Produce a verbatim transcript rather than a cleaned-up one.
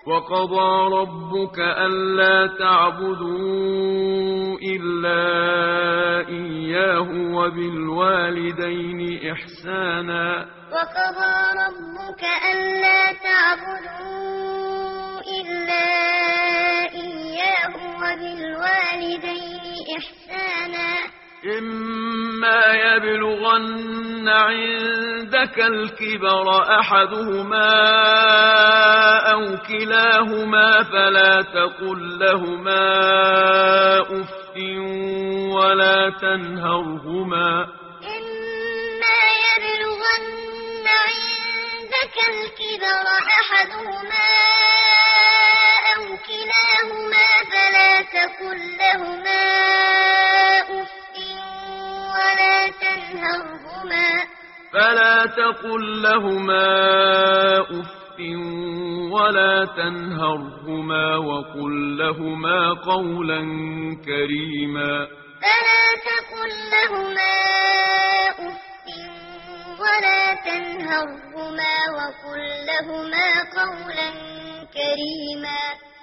وقضى ربك ألا تعبدوا إلا إياه وبالوالدين إحسانا وقضى ربك ألا تعبدوا إلا إياه وبالوالدين إحسانا إما يبلغن عندك الكبر أحدهما أو كلاهما فلا تقل لهما أف ولا تنهرهما إما يبلغن عندك الكبر أحدهما أو كلاهما فلا تقل لهما أف ولا تنهرهما فلا تقل لهما أف ولا تنهرهما وقل لهما قولا كريما فلا تقل لهما أف ولا تنهرهما وقل لهما قولا كريما